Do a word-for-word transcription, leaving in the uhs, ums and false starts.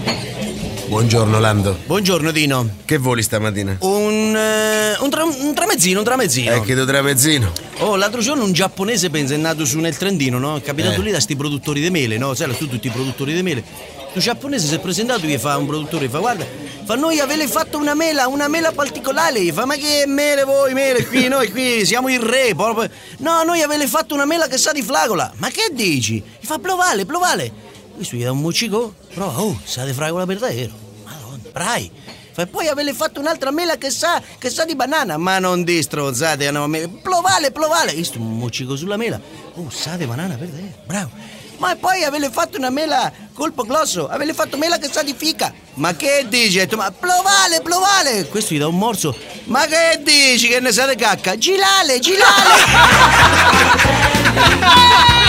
Buongiorno Lando. Buongiorno Dino. Che voli stamattina? Un, eh, un, tra, un tramezzino, un tramezzino. Eh, che do tramezzino. Oh, l'altro giorno un giapponese pensa è nato su nel Trentino, no? È capitato Eh. lì da sti produttori di mele, no? Sai, tu tutti i produttori di mele. Un giapponese si è presentato, gli fa un produttore, gli fa guarda, fa noi avete fatto una mela, una mela particolare, gli fa ma che mele voi, mele qui, noi qui siamo il re, proprio. No, noi avete fatto una mela che sa di fragola. Ma che dici? Gli fa plovale, plovale. Questo gli dà un moccico, prova, oh, sa di fragola per davvero. Madonna, brai. E poi avete fatto un'altra mela che sa, che sa di banana. Ma non di strozzate, no, plovale, plovale. Questo un moccico sulla mela. Oh, sa di banana per davvero, bravo. Ma poi avete fatto una mela colpo glosso, avete fatto mela che sa di fica. Ma che dici? Ma plovale, plovale. Questo gli dà un morso. Ma che dici che ne sa di cacca? Gilale, gilale.